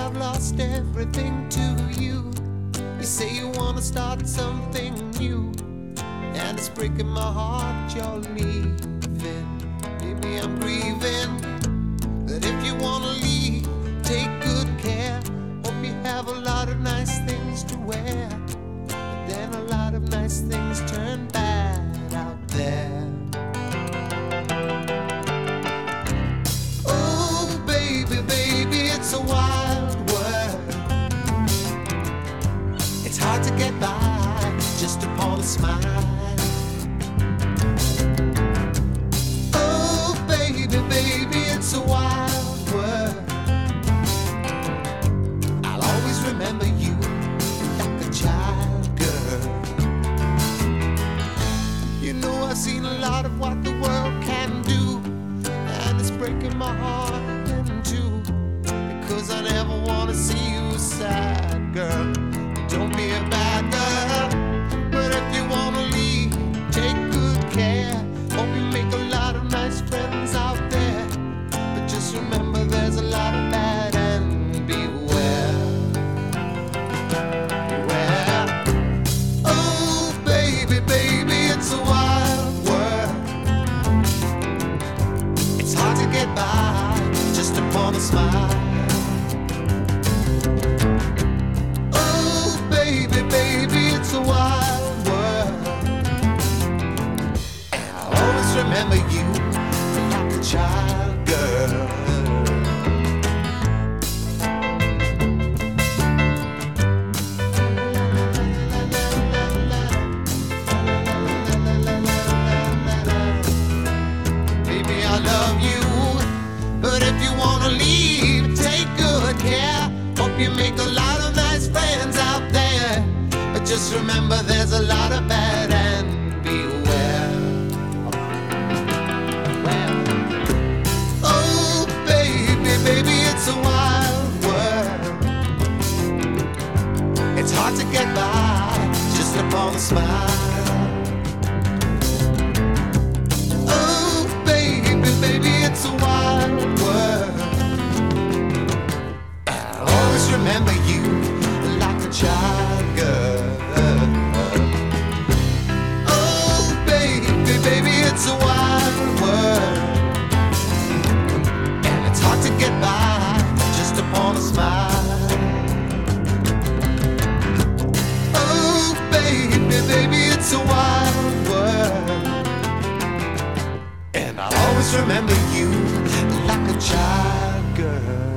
I've lost everything to you. You say you wanna start something new, and it's breaking my heart you're leaving. Maybe I'm grieving, but if you wanna leave, take good care. Hope you have a lot of nice things to wear, but then a lot of nice things turn bad out there. Oh baby, baby, it's a wild world. It's hard to get by just upon a smile. Oh baby, baby, it's a wild world. I'll always remember you like a child, girl. You know I've seen a lot of what the world can do, and it's breaking my heart in two, because I never wanna see you sad, girl. Don't be a bad girl, but if you wanna leave, take good care. Hope you make a lot of nice friends out there, but just remember there's a lot of bad and beware. Beware. Oh baby, baby, it's a wild world. It's hard to get by just upon a smile. Baby, it's a wild world, and I'll always remember you like a child, girl. Baby, I love you, but if you wanna leave, take good care. Hope you make a lot of nice friends out there, but just remember there's a lot of bad and beware. Oh baby, baby, it's a wild world. It's hard to get by just upon a smile. Oh baby, baby, it's a wild world. I'll always remember you like a child, girl. Oh baby, baby, it's a wild world, and it's hard to get by just upon a smile. Oh baby, baby, it's a wild world, and I'll always remember you like a child, girl.